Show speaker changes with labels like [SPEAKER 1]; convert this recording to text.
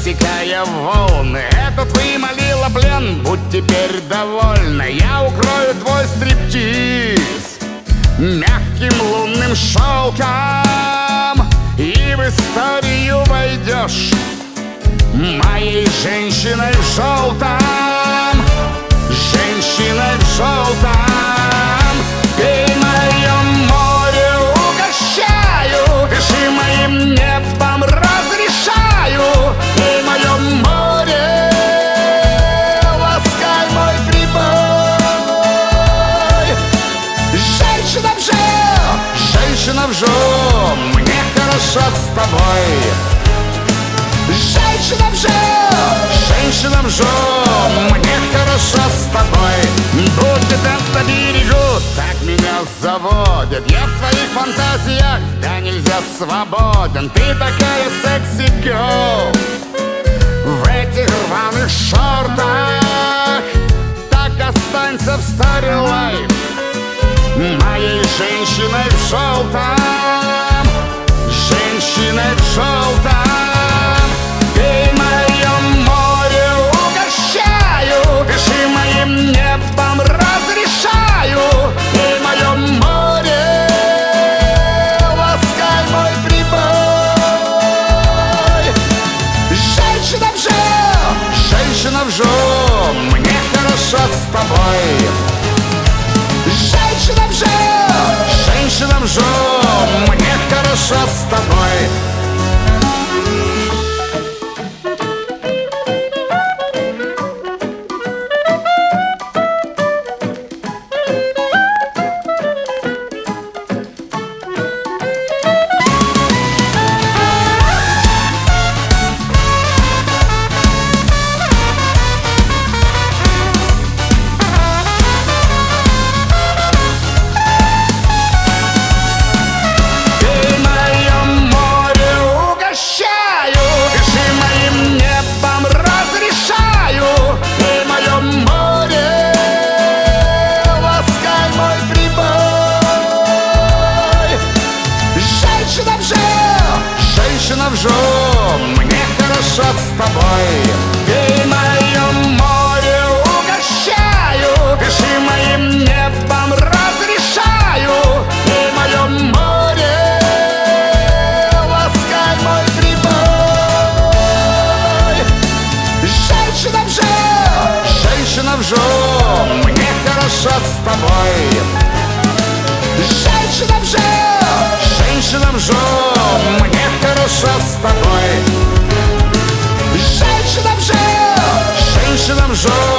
[SPEAKER 1] рассекая волны. Это ты молила плен, будь теперь довольна. Я укрою твой стриптиз мягким лунным шелком, и в историю войдешь моей женщиной в желтом. Женщиной в желтом. Пей мое море, угощаю, дыши моим небом, разрешаю. Пей мое море, ласкай мой прибой. Женщина в жо, женщина в жо, мне хорошо с тобой. Женщина в жо, женщина в жо, мне хорошо с тобой. Будь там на берегу, так меня заводят. Я в своих фантазиях, да нельзя свободен. Ты такая секси-герл в этих рваных шортах. Так останься в Story Life моей женщиной в желтом. Женщиной в желтом. Пей мое море, угощаю, дыши моим небом, разрешаю. Пей мое море, ласкай мой прибой. Женщина в жо, женщина в жо, мне хорошо с тобой. Женщина в жо, женщина в жо, мне хорошо с тобой. Женщина в жо, мне хорошо с тобой. Пей мое море, угощаю, дыши моим небом, разрешаю. Пей мое море, ласкай мой прибой. Женщина в жо, женщина в жо, мне хорошо с тобой. Женщина в жо, женщина в жо, мне хорошо с тобой. Женщина в жо, женщина в жо.